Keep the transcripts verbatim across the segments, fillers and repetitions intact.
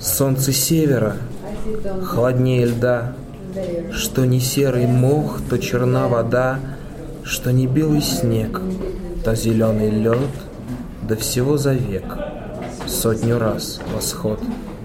Солнце севера холоднее льда, что не серый мох, то черна вода, что не белый снег, то зеленый лед, да всего за век сотню раз восход.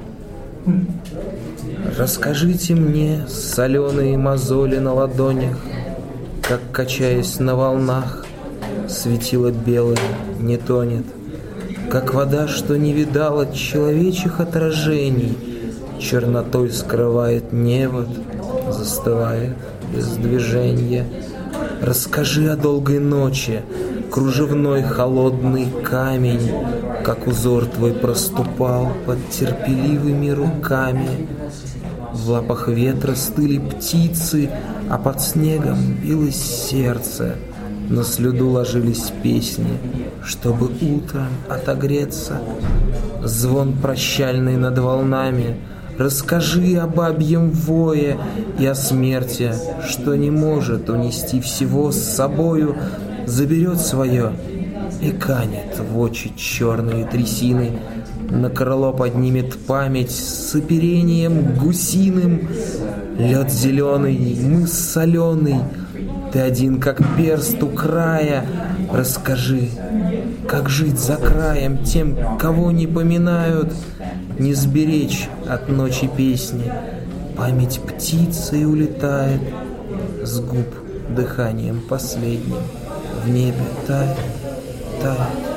Расскажите мне, соленые мозоли на ладонях, как, качаясь на волнах, светило белое не тонет, как вода, что не видала человечьих отражений, чернотой скрывает невод, застывает без движения. Расскажи о долгой ночи, кружевной холодный камень, как узор твой проступал под терпеливыми руками. В лапах ветра стыли птицы, а под снегом билось сердце. На слюду ложились песни, чтобы утром отогреться. Звон прощальный над волнами. Расскажи о бабьем вое и о смерти, что не может унести всего с собою, заберет свое и канет в очи черные трясины. На крыло поднимет память с оперением гусиным. Лед зеленый, мыс соленый, ты один, как перст у края. Расскажи, как жить за краем тем, кого не поминают, не сберечь от ночи песни. Память птицей улетает с губ дыханием последним. В небе тает, тает.